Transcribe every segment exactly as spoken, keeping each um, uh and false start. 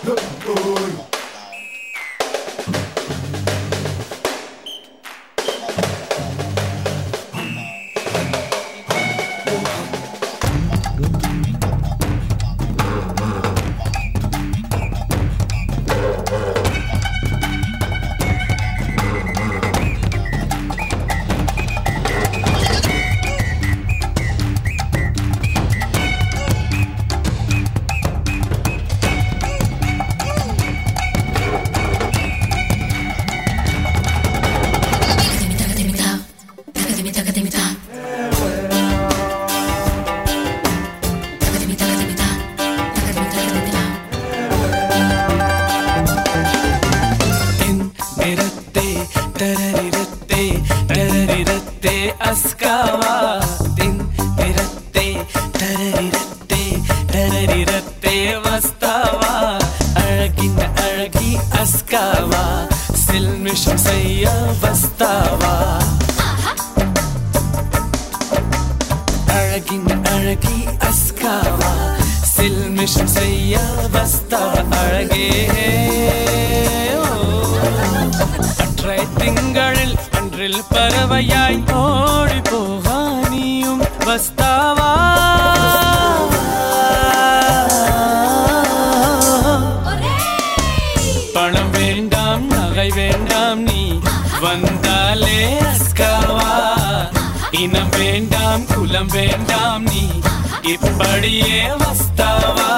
askawa din tiratte tarariratte tarariratte vastawa alagin alagi askawa silmisham sayya vastawa alagin alagi askawa silmisham sayya vastawa alage atrai tingalil அன்றில் பறவையாய் ஓடி போகானியும் வஸ்தாவா பணம் வேண்டாம் நகை வேண்டாம் நீ வந்தாலே அஸ்காவா இனம் வேண்டாம் குலம் வேண்டாம் நீ இப்படியே வஸ்தாவா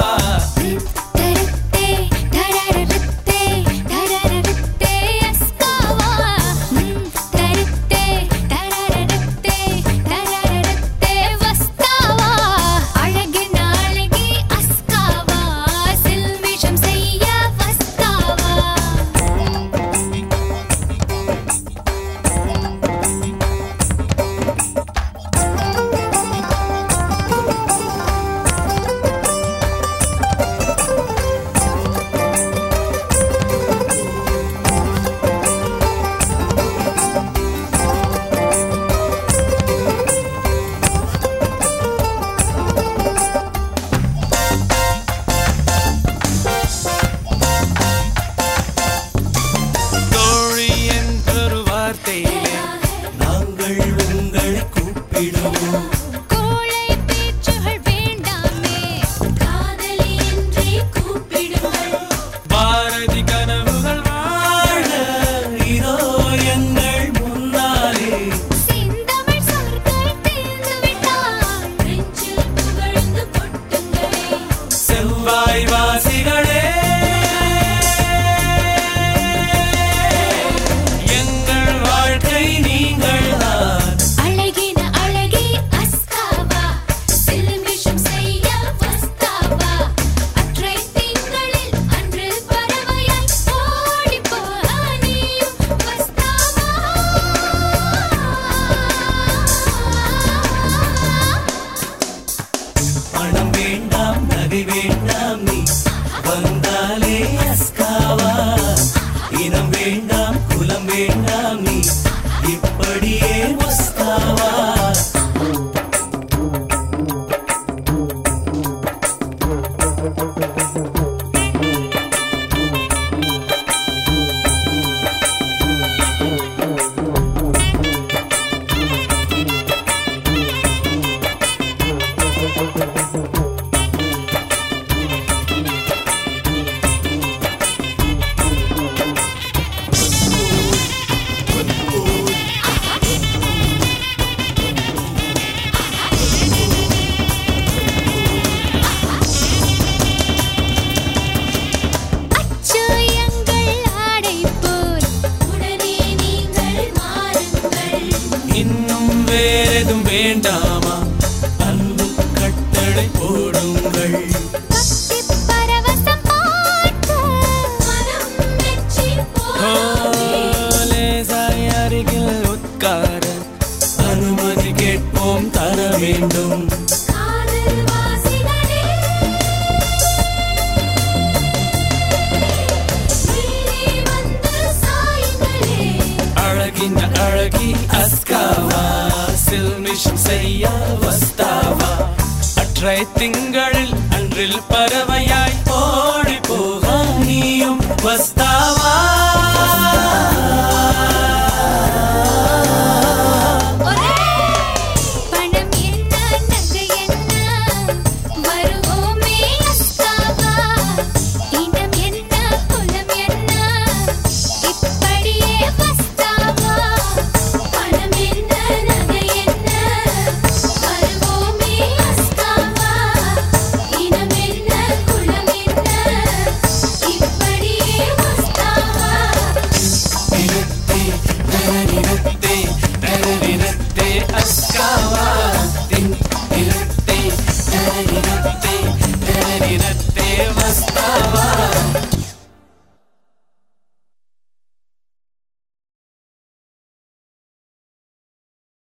வாசிகளே எங்கள் வாழ்க்கை நீங்கள் தான் அழகின அழகி அஸ்காவா சில்மிஷம் செய்ய வஸ்தாவா அற்றை திங்களில் அன்றில் பறவையாய் ஓடி போகானியும் வஸ்தாவா பணம் வேண்டாம் நகை வேண்டாம் நீ வந்தாலே அஸ்காவா இனம் வேண்டாம் குலம் வேண்டாம் நீ இப்படியே வஸ்தாவா இன்னும் வேறெதும் வேண்டாமா அன்பு கட்டளை போடுங்கள் லேசாய் அருகில் உட்கார அனுமதி கேட்போம் தர வேண்டும் அழகின் அழகி அஸ்காவா சில்மிஷம் செய்ய வஸ்தாவா அற்றை திங்களில் அன்றில் பறவையாய் ஓடி போக வஸ்தாவா